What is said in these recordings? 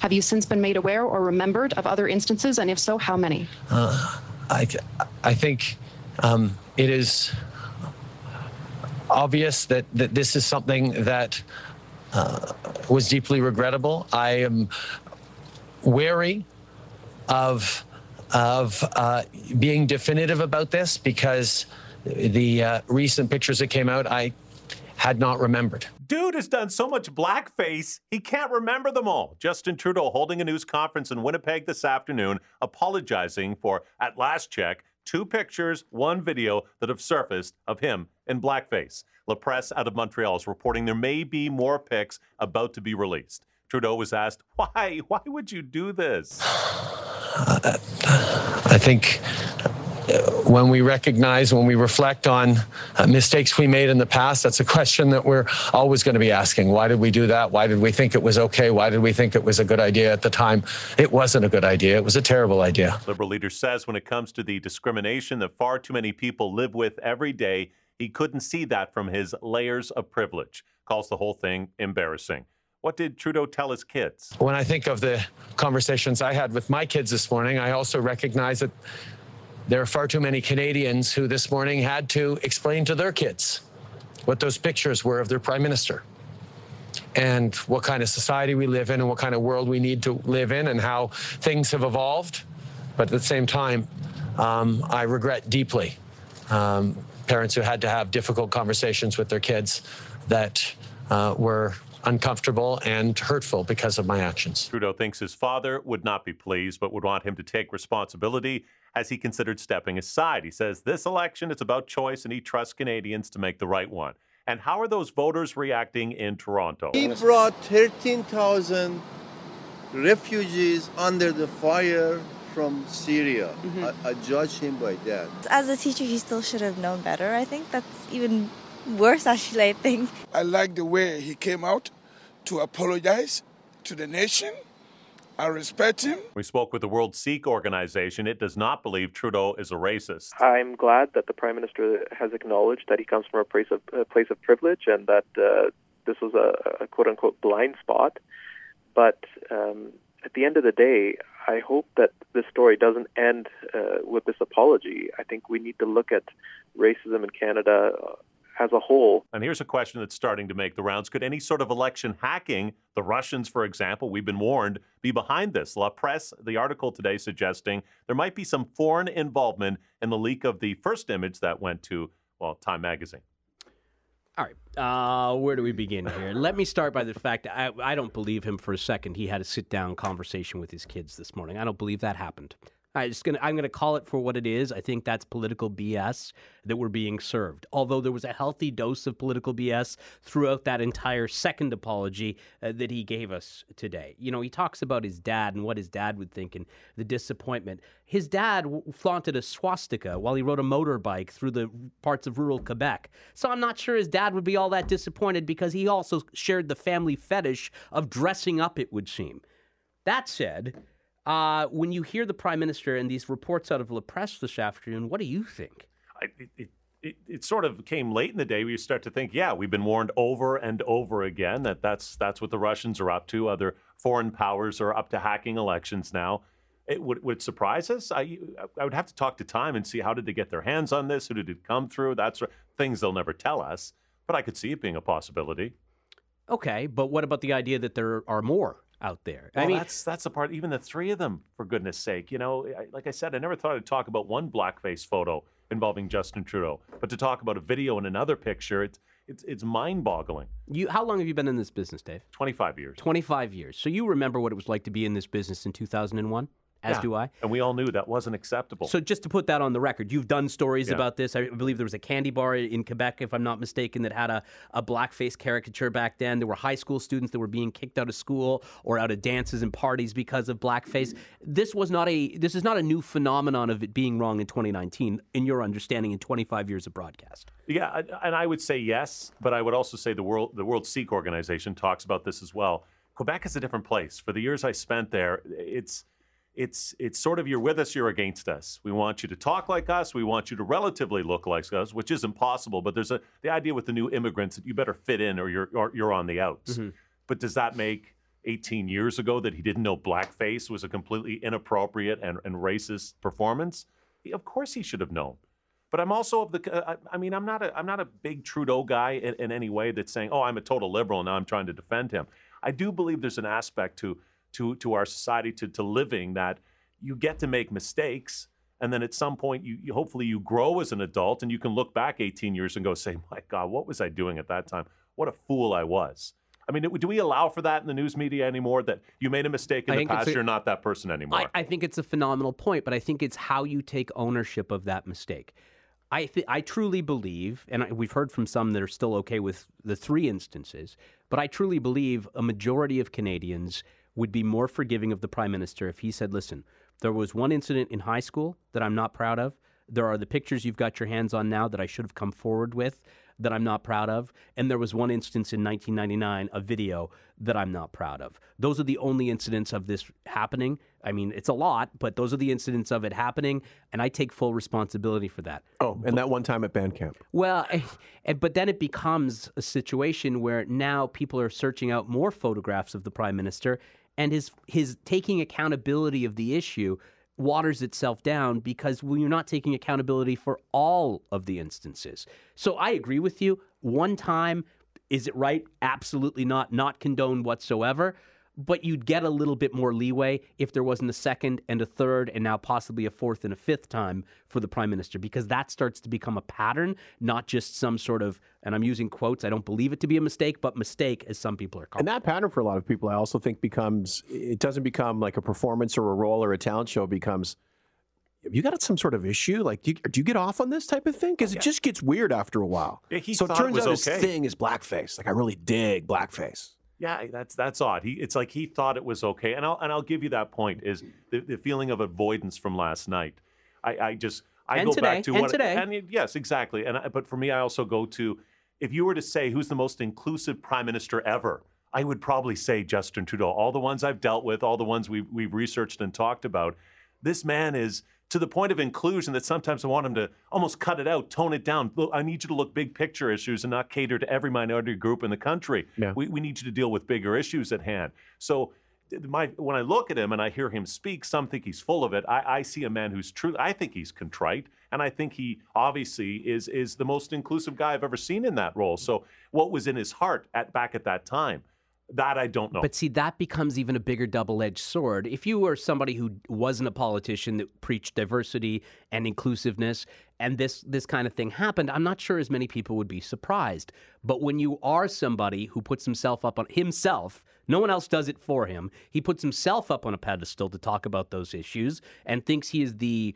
Have you since been made aware or remembered of other instances, and if so, how many? I think it is obvious that this is something that was deeply regrettable. I am wary of being definitive about this because the recent pictures that came out, I had not remembered. Dude has done so much blackface, he can't remember them all. Justin Trudeau holding a news conference in Winnipeg this afternoon, apologizing for, at last check, 2 pictures, 1 video that have surfaced of him in blackface. La Presse out of Montreal is reporting there may be more pics about to be released. Trudeau was asked, why? Why would you do this? I think when we recognize, when we reflect on mistakes we made in the past, that's a question that we're always going to be asking. Why did we do that? Why did we think it was okay? Why did we think it was a good idea at the time? It wasn't a good idea. It was a terrible idea. Liberal leader says when it comes to the discrimination that far too many people live with every day, he couldn't see that from his layers of privilege. Calls the whole thing embarrassing. What did Trudeau tell his kids? When I think of the conversations I had with my kids this morning, I also recognize that there are far too many Canadians who this morning had to explain to their kids what those pictures were of their prime minister and what kind of society we live in and what kind of world we need to live in and how things have evolved. But at the same time, I regret deeply parents who had to have difficult conversations with their kids that were uncomfortable and hurtful because of my actions. Trudeau thinks his father would not be pleased, but would want him to take responsibility as he considered stepping aside. He says this election is about choice and he trusts Canadians to make the right one. And how are those voters reacting in Toronto? He brought 13,000 refugees under the fire from Syria. I judge him by that. As a teacher, he still should have known better. I think that's even worse, actually, I think. I like the way he came out to apologize to the nation. I respect him. We spoke with the World Sikh Organization. It does not believe Trudeau is a racist. I'm glad that the Prime Minister has acknowledged that he comes from a place of privilege and that this was a quote-unquote blind spot. But at the end of the day, I hope that this story doesn't end with this apology. I think we need to look at racism in Canada as a whole. And here's a question that's starting to make the rounds. Could any sort of election hacking, the Russians, for example, we've been warned, be behind this? La Presse, the article today suggesting there might be some foreign involvement in the leak of the first image that went to, well, Time magazine. All right. Where do we begin here? Let me start by the fact that I don't believe him for a second. He had a sit-down conversation with his kids this morning. I don't believe that happened. I'm going to call it for what it is. I think that's political BS that we're being served. Although there was a healthy dose of political BS throughout that entire second apology that he gave us today. You know, he talks about his dad and what his dad would think and the disappointment. His dad flaunted a swastika while he rode a motorbike through the parts of rural Quebec. So I'm not sure his dad would be all that disappointed because he also shared the family fetish of dressing up, it would seem. That said, when you hear the Prime Minister and these reports out of La Presse this afternoon, what do you think? It sort of came late in the day where you start to think, yeah, we've been warned over and over again that's what the Russians are up to. Other foreign powers are up to hacking elections now. Would it surprise us? I would have to talk to Time and see how did they get their hands on this? Who did it come through? That's things they'll never tell us. But I could see it being a possibility. Okay, but what about the idea that there are more out there? Well, I mean, that's the part, even the 3 of them, for goodness sake. You know, like I said, I never thought I'd talk about one blackface photo involving Justin Trudeau, but to talk about a video and another picture, it's mind-boggling. How long have you been in this business, Dave? 25 years. 25 years. So you remember what it was like to be in this business in 2001? As do I. And we all knew that wasn't acceptable. So just to put that on the record, you've done stories about this. I believe there was a candy bar in Quebec, if I'm not mistaken, that had a blackface caricature back then. There were high school students that were being kicked out of school or out of dances and parties because of blackface. This is not a new phenomenon of it being wrong in 2019, in your understanding, in 25 years of broadcast. Yeah, and I would say yes, but I would also say the World Sikh Organization talks about this as well. Quebec is a different place. For the years I spent there, it's sort of you're with us, you're against us. We want you to talk like us. We want you to relatively look like us, which is impossible. But there's the idea with the new immigrants that you better fit in or you're on the outs. Mm-hmm. But does that make 18 years ago that he didn't know blackface was a completely inappropriate and racist performance? Of course he should have known. But I'm also of the. I'm not a big Trudeau guy in any way that's saying, "Oh, I'm a total liberal and now I'm trying to defend him." I do believe there's an aspect to our society to living that you get to make mistakes, and then at some point you hopefully you grow as an adult and you can look back 18 years and go, "Say, my God, what was I doing at that time? What a fool I was." I mean, do we allow for that in the news media anymore, that you made a mistake in the past, you're not that person anymore? I think it's a phenomenal point, but I think it's how you take ownership of that mistake. I truly believe, and we've heard from some that are still okay with the 3 instances, but I truly believe a majority of Canadians would be more forgiving of the Prime Minister if he said, listen, there was one incident in high school that I'm not proud of. There are the pictures you've got your hands on now that I should have come forward with that I'm not proud of. And there was one instance in 1999, a video that I'm not proud of. Those are the only incidents of this happening. I mean, it's a lot, but those are the incidents of it happening, and I take full responsibility for that. Oh, and that one time at band camp. Well, but then it becomes a situation where now people are searching out more photographs of the Prime Minister, and his taking accountability of the issue waters itself down because you're not taking accountability for all of the instances. So I agree with you. One time, is it right? Absolutely not condoned whatsoever. But you'd get a little bit more leeway if there wasn't a second and a third and now possibly a fourth and a fifth time for the Prime Minister, because that starts to become a pattern, not just some sort of, and I'm using quotes, I don't believe it to be a mistake, but mistake, as some people are calling it. And that pattern for a lot of people, I also think it doesn't become like a performance or a role or a talent show. It becomes, have you got some sort of issue? Like, do you get off on this type of thing? Because it just gets weird after a while. Yeah, so it turns out his thing is blackface. Like, I really dig blackface. Yeah, that's odd. It's like he thought it was okay, and I'll give you that point. Is the feeling of avoidance from last night? I go back to today. And yes, exactly. But for me, I also go to, if you were to say who's the most inclusive Prime Minister ever, I would probably say Justin Trudeau. All the ones I've dealt with, all the ones we've researched and talked about, this man is to the point of inclusion that sometimes I want him to almost cut it out, tone it down. Look, I need you to look big picture issues and not cater to every minority group in the country. Yeah. We need you to deal with bigger issues at hand. So when I look at him and I hear him speak, some think he's full of it. I see a man who's true. I think he's contrite, and I think he obviously is the most inclusive guy I've ever seen in that role. So what was in his heart back at that time? That I don't know. But see, that becomes even a bigger double-edged sword. If you were somebody who wasn't a politician that preached diversity and inclusiveness, and this kind of thing happened, I'm not sure as many people would be surprised. But when you are somebody who puts himself up on himself, no one else does it for him, he puts himself up on a pedestal to talk about those issues and thinks he is the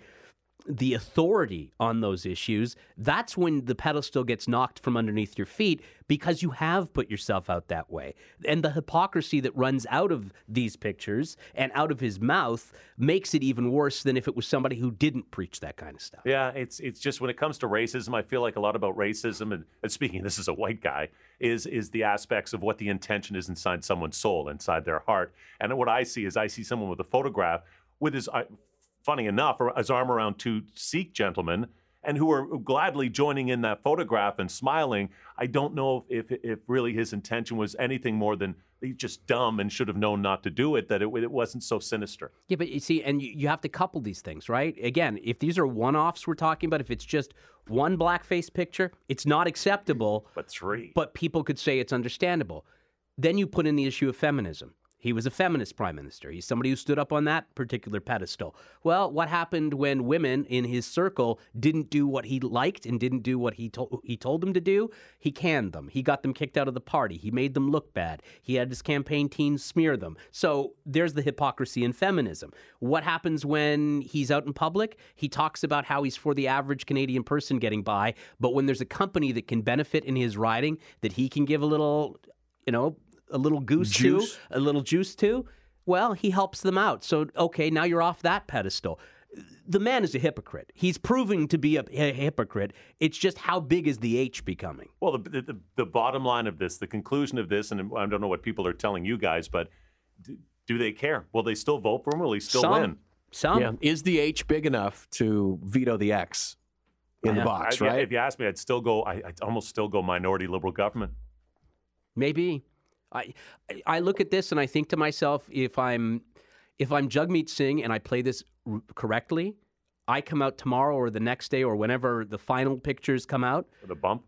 authority on those issues, that's when the pedestal gets knocked from underneath your feet because you have put yourself out that way. And the hypocrisy that runs out of these pictures and out of his mouth makes it even worse than if it was somebody who didn't preach that kind of stuff. Yeah, it's just when it comes to racism, I feel like a lot about racism, and speaking, this is a white guy, is the aspects of what the intention is inside someone's soul, inside their heart. And what I see someone with a photograph with his... funny enough, his arm around 2 Sikh gentlemen, and who are gladly joining in that photograph and smiling. I don't know if really his intention was anything more than he's just dumb and should have known not to do it, that it wasn't so sinister. Yeah, but you see, and you have to couple these things, right? Again, if these are one-offs we're talking about, if it's just one blackface picture, it's not acceptable. But 3. But people could say it's understandable. Then you put in the issue of feminism. He was a feminist prime minister. He's somebody who stood up on that particular pedestal. Well, what happened when women in his circle didn't do what he liked and didn't do what he told them to do? He canned them. He got them kicked out of the party. He made them look bad. He had his campaign team smear them. So there's the hypocrisy in feminism. What happens when he's out in public? He talks about how he's for the average Canadian person getting by, but when there's a company that can benefit in his riding, that he can give a little, a little juice to, well, he helps them out. So, okay, now you're off that pedestal. The man is a hypocrite. He's proving to be a hypocrite. It's just how big is the H becoming? Well, the bottom line of this, the conclusion of this, and I don't know what people are telling you guys, but do they care? Will they still vote for him? Will he still win? Some. Yeah. Is the H big enough to veto the X in the box, right? If you ask me, I'd almost still go minority liberal government. Maybe. I look at this and I think to myself, if I'm Jagmeet Singh and I play this correctly, I come out tomorrow or the next day or whenever the final pictures come out. With a bump?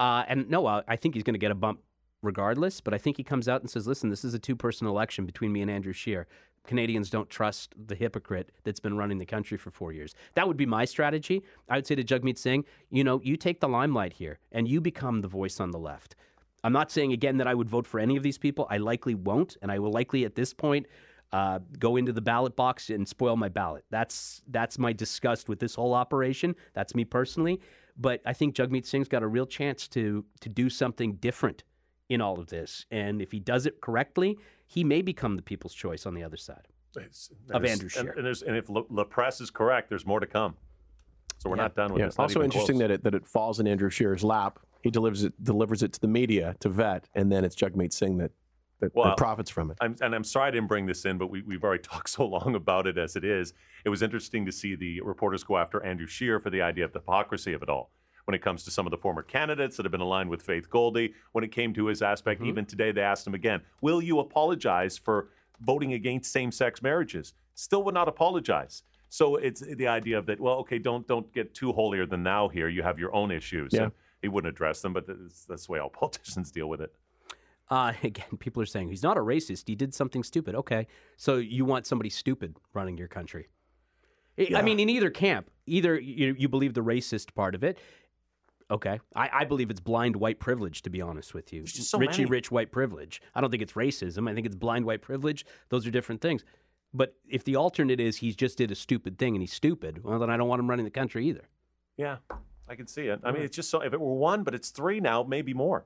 I think he's going to get a bump regardless, but I think he comes out and says, listen, this is a two-person election between me and Andrew Scheer. Canadians don't trust the hypocrite that's been running the country for 4 years. That would be my strategy. I would say to Jagmeet Singh, you take the limelight here and you become the voice on the left. I'm not saying, again, that I would vote for any of these people. I likely won't, and I will likely at this point go into the ballot box and spoil my ballot. That's my disgust with this whole operation. That's me personally. But I think Jagmeet Singh's got a real chance to do something different in all of this. And if he does it correctly, he may become the people's choice on the other side of Andrew Scheer. And if La Presse is correct, there's more to come. So we're not done with this. Also interesting that it falls in Andrew Scheer's lap. He delivers it to the media to vet, and then it's Jagmeet Singh that profits from it. I'm sorry I didn't bring this in, but we've already talked so long about it as it is. It was interesting to see the reporters go after Andrew Scheer for the idea of the hypocrisy of it all. When it comes to some of the former candidates that have been aligned with Faith Goldie, when it came to his aspect, even today they asked him again, will you apologize for voting against same-sex marriages? Still would not apologize. So it's the idea of that, well, okay, don't get too holier than thou here. You have your own issues. Yeah. And he wouldn't address them, but that's the way all politicians deal with it. Again, people are saying he's not a racist. He did something stupid. Okay, so you want somebody stupid running your country. Yeah. I mean, in either camp, either you believe the racist part of it. Okay, I believe it's blind white privilege, to be honest with you. So rich white privilege. I don't think it's racism. I think it's blind white privilege. Those are different things. But if the alternate is he just did a stupid thing and he's stupid, well, then I don't want him running the country either. Yeah, I can see it. I mean, it's just so, if it were one, but it's three now, maybe more.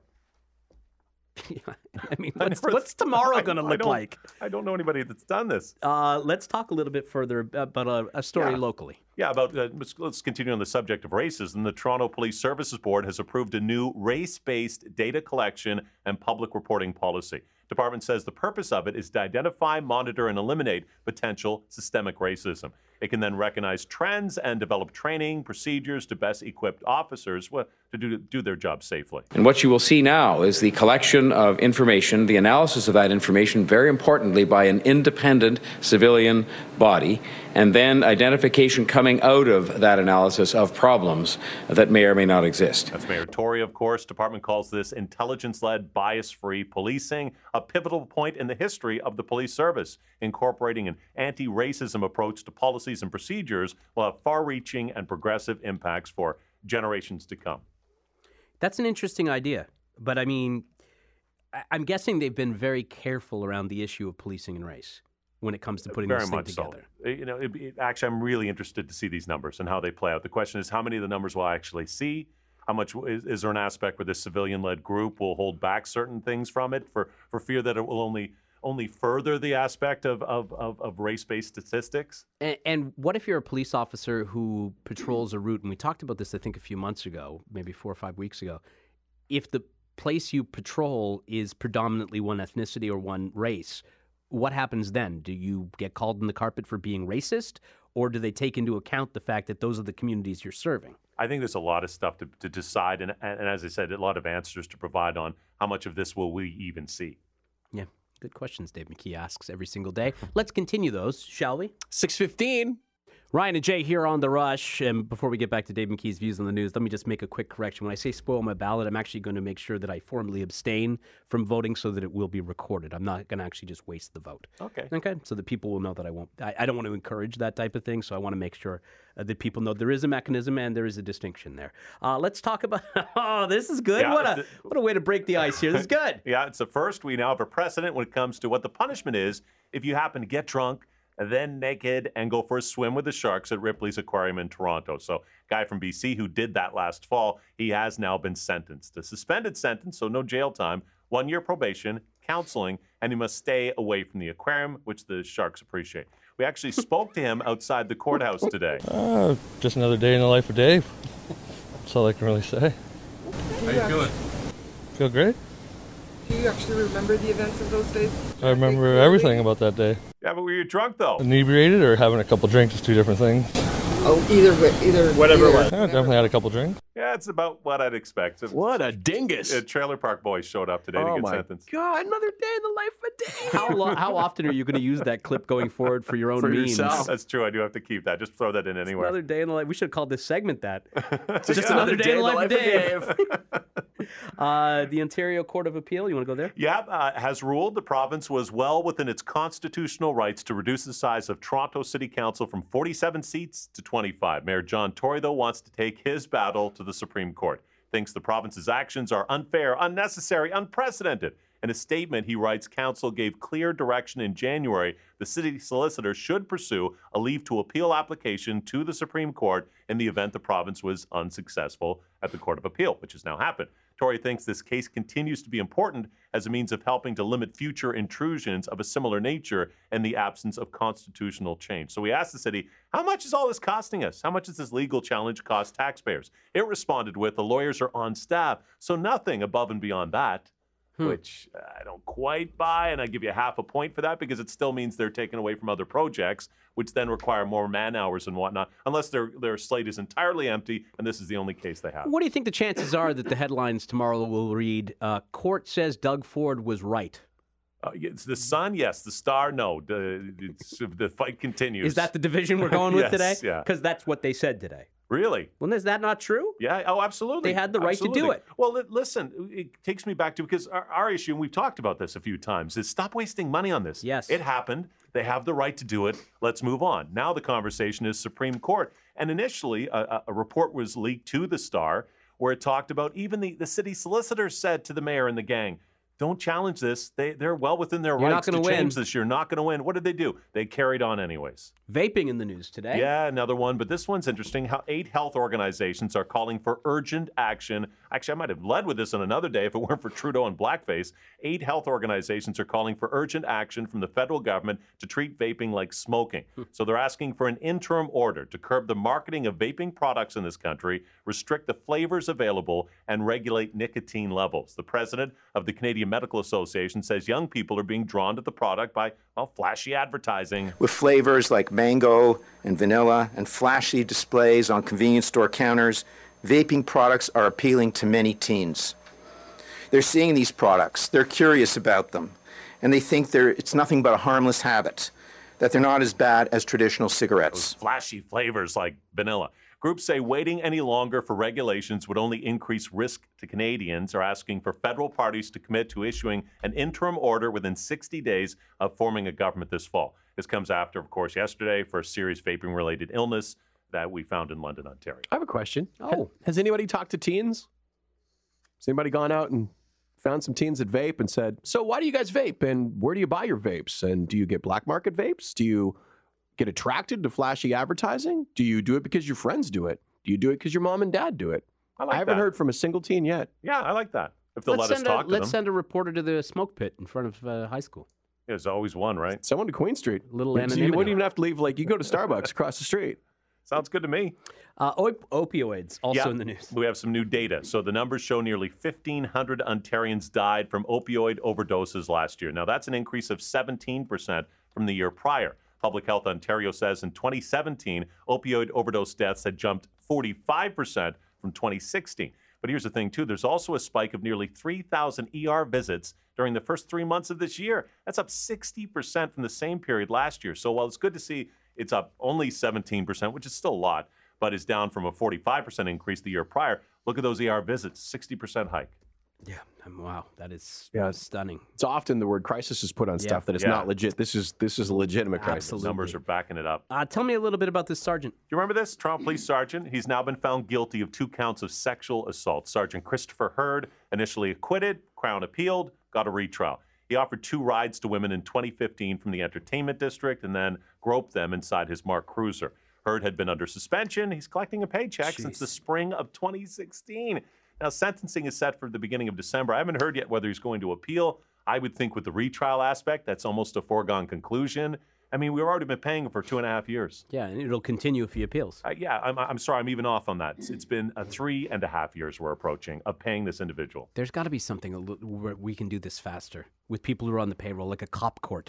Yeah, I mean, what's tomorrow going to look like? I don't know anybody that's done this. Let's talk a little bit further about a story locally. Yeah, let's continue on the subject of racism. The Toronto Police Services Board has approved a new race-based data collection and public reporting policy. The department says the purpose of it is to identify, monitor, and eliminate potential systemic racism. It can then recognize trends and develop training procedures to best equip officers to do their job safely. And what you will see now is the collection of information, the analysis of that information, very importantly, by an independent civilian body, and then identification coming out of that analysis of problems that may or may not exist. That's Mayor Tory, of course. Department calls this intelligence-led, bias-free policing, a pivotal point in the history of the police service. Incorporating an anti-racism approach to policies and procedures will have far-reaching and progressive impacts for generations to come. That's an interesting idea. But I mean, I'm guessing they've been very careful around the issue of policing and race when it comes to putting this thing together. So. You know, actually, I'm really interested to see these numbers and how they play out. The question is, how many of the numbers will I actually see? How much is there an aspect where this civilian-led group will hold back certain things from it for fear that it will only further the aspect of race-based statistics? And what if you're a police officer who patrols a route, and we talked about this, I think, a few months ago, maybe 4 or 5 weeks ago. If the place you patrol is predominantly one ethnicity or one race, what happens then? Do you get called in the carpet for being racist, or do they take into account the fact that those are the communities you're serving? I think there's a lot of stuff to decide, and as I said, a lot of answers to provide on how much of this will we even see. Yeah, good questions Dave McKee asks every single day. Let's continue those, shall we? 6:15. Ryan and Jay here on The Rush. And before we get back to Dave McKee's views on the news, let me just make a quick correction. When I say spoil my ballot, I'm actually going to make sure that I formally abstain from voting so that it will be recorded. I'm not going to actually just waste the vote. Okay. So that people will know that I won't. I don't want to encourage that type of thing, so I want to make sure that people know there is a mechanism and there is a distinction there. Let's talk about, this is good. Yeah, what a way to break the ice here. This is good. Yeah, it's the first. We now have a precedent when it comes to what the punishment is if you happen to get drunk, then naked, and go for a swim with the sharks at Ripley's Aquarium in Toronto. So, guy from BC who did that last fall, he has now been sentenced. A suspended sentence, so no jail time, 1 year probation, counseling, and he must stay away from the aquarium, which the sharks appreciate. We actually spoke to him outside the courthouse today. Just another day in the life of Dave. That's all I can really say. How you feeling? Feel great. Do you actually remember the events of those days? I remember everything about that day. Yeah, but were you drunk, though? Inebriated or having a couple drinks is two different things. Oh, either Whatever it beer. was. I definitely had a couple drinks. Yeah, it's about what I'd expect. What a dingus. Trailer Park Boys showed up today to Oh get my sentenced. God, another day in the life of Dave. How often are you going to use that clip going forward for your own For memes? yourself. That's true. I do have to keep that. Just throw that in anywhere. Another day in the life. We should have called this segment that. Just another day in the life of Dave. The Ontario Court of Appeal. You want to go there? Yeah, has ruled the province was well within its constitutional rights to reduce the size of Toronto City Council from 47 seats to 25. Mayor John Tory, though, wants to take his battle to the Supreme Court. Thinks the province's actions are unfair, unnecessary, unprecedented. In a statement, he writes, Council gave clear direction in January the city solicitor should pursue a leave to appeal application to the Supreme Court in the event the province was unsuccessful at the Court of Appeal, which has now happened. Tory thinks this case continues to be important as a means of helping to limit future intrusions of a similar nature in the absence of constitutional change. So we asked the city, how much is all this costing us? How much does this legal challenge cost taxpayers? It responded with, the lawyers are on staff, so nothing above and beyond that. Which I don't quite buy, and I give you half a point for that because it still means they're taken away from other projects, which then require more man hours and whatnot, unless their slate is entirely empty and this is the only case they have. What do you think the chances are that the headlines tomorrow will read, Court says Doug Ford was right? It's the Sun, yes. The Star, no. The fight continues. Is that the division we're going with Yes, today? yeah. Because that's what they said today. Really? Well, is that not true? Yeah. Oh, absolutely. They had the right to do Absolutely. it. Well, listen, it takes me back to, because our issue, and we've talked about this a few times, is stop wasting money on this. Yes. It happened. They have the right to do it. Let's move on. Now the conversation is Supreme Court. And initially, a report was leaked to the Star where it talked about even the city solicitor said to the mayor and the gang, don't challenge this. They're well within their You're not rights to gonna win. change this. You're not going to win. What did they do? They carried on anyways. Vaping in the news today. Yeah, another one. But this one's interesting. How 8 health organizations are calling for urgent action. Actually, I might have led with this on another day if it weren't for Trudeau and blackface. 8 health organizations are calling for urgent action from the federal government to treat vaping like smoking. So they're asking for an interim order to curb the marketing of vaping products in this country, restrict the flavors available, and regulate nicotine levels. The president of the Canadian Medical Association says young people are being drawn to the product by, well, flashy advertising. With flavors like mango and vanilla and flashy displays on convenience store counters, vaping products are appealing to many teens. They're seeing these products, they're curious about them, and they think it's nothing but a harmless habit, that they're not as bad as traditional cigarettes. Those flashy flavors like vanilla. Groups say waiting any longer for regulations would only increase risk to Canadians, are asking for federal parties to commit to issuing an interim order within 60 days of forming a government this fall. This comes after, of course, yesterday for a serious vaping-related illness that we found in London, Ontario. I have a question. Oh. Has anybody talked to teens? Has anybody gone out and found some teens that vape and said, so why do you guys vape? And where do you buy your vapes? And do you get black market vapes? Do you get attracted to flashy advertising? Do you do it because your friends do it? Do you do it because your mom and dad do it? I haven't that. heard from a single teen yet. Yeah, I like that. If they'll let us talk to them. Let's send a reporter to the smoke pit in front of high school. There's always one, right? Someone to Queen Street. Little You anonymity. wouldn't even have to leave. Like, you go to Starbucks across the street. Sounds good to me. Opioids also Yeah, in the news. We have some new data. So the numbers show nearly 1,500 Ontarians died from opioid overdoses last year. Now, that's an increase of 17% from the year prior. Public Health Ontario says in 2017, opioid overdose deaths had jumped 45% from 2016. But here's the thing, too. There's also a spike of nearly 3,000 ER visits during the first 3 months of this year. That's up 60% from the same period last year. So while it's good to see it's up only 17%, which is still a lot, but is down from a 45% increase the year prior, look at those ER visits, 60% hike. Yeah, wow, that is stunning. It's often the word crisis is put on stuff that is not legit. This is a legitimate crisis. Absolutely. Numbers are backing it up. Tell me a little bit about this sergeant. Do you remember this? Toronto Police Sergeant. He's now been found guilty of 2 counts of sexual assault. Sergeant Christopher Hurd, initially acquitted, Crown appealed, got a retrial. He offered 2 rides to women in 2015 from the entertainment district and then groped them inside his Mark Cruiser. Hurd had been under suspension. He's collecting a paycheck since the spring of 2016. Now, sentencing is set for the beginning of December. I haven't heard yet whether he's going to appeal. I would think with the retrial aspect, that's almost a foregone conclusion. I mean, we've already been paying him for 2.5 years. Yeah, and it'll continue if he appeals. I'm sorry, I'm even off on that. It's been 3.5 years we're approaching of paying this individual. There's got to be something where we can do this faster with people who are on the payroll, like a cop court.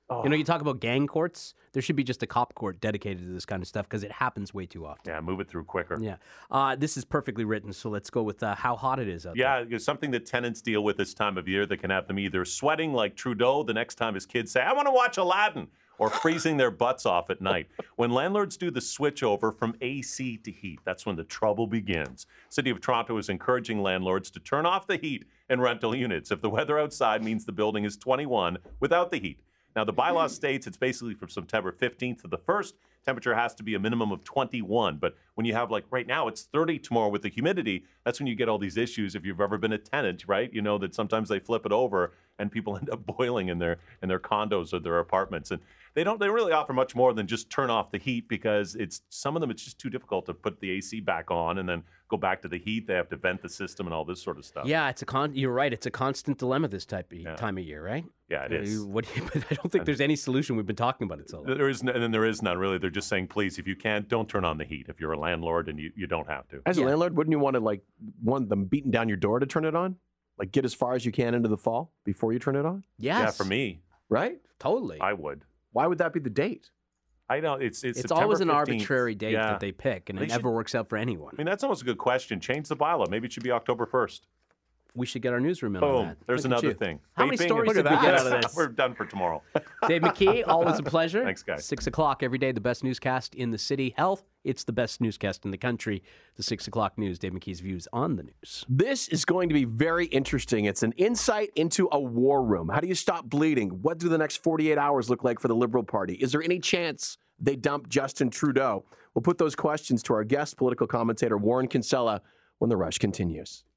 You know, you talk about gang courts. There should be just a cop court dedicated to this kind of stuff because it happens way too often. Yeah, move it through quicker. Yeah. This is perfectly written, so let's go with how hot it is out there. Yeah, it's something that tenants deal with this time of year that can have them either sweating like Trudeau the next time his kids say, I want to watch Aladdin, or freezing their butts off at night. When landlords do the switch over from AC to heat, that's when the trouble begins. City of Toronto is encouraging landlords to turn off the heat in rental units if the weather outside means the building is 21 without the heat. Now, the bylaw states it's basically from September 15th to the 1st. Temperature has to be a minimum of 21. But when you have, like, right now, it's 30 tomorrow with the humidity, that's when you get all these issues. If you've ever been a tenant, right, you know that sometimes they flip it over and people end up boiling in their condos or their apartments. And they don't really offer much more than just turn off the heat because some of them it's just too difficult to put the AC back on and then go back to the heat. They have to vent the system and all this sort of stuff. Yeah, you're right. It's a constant dilemma this time of year, right? Yeah, it is. But I don't think there's any solution. We've been talking about it so long. There is none really. They're just saying, please, if you can't, don't turn on the heat. If you're a landlord and you don't have to. As a landlord, wouldn't you want to want them beating down your door to turn it on? Like get as far as you can into the fall before you turn it on? Yes. Yeah, for me. Right? Totally. I would. Why would that be the date? I know it's always an 15th. arbitrary date that they pick, and it never works out for anyone. I mean, that's almost a good question. Change the bylaw. Maybe it should be October 1st. We should get our newsroom in on that. There's another thing. How many stories did we get out of this? We're done for tomorrow. Dave McKee, always a pleasure. Thanks, guys. 6 o'clock every day, the best newscast in the city. Health, it's the best newscast in the country. The 6 o'clock news, Dave McKee's views on the news. This is going to be very interesting. It's an insight into a war room. How do you stop bleeding? What do the next 48 hours look like for the Liberal Party? Is there any chance they dump Justin Trudeau? We'll put those questions to our guest, political commentator Warren Kinsella, when The Rush continues.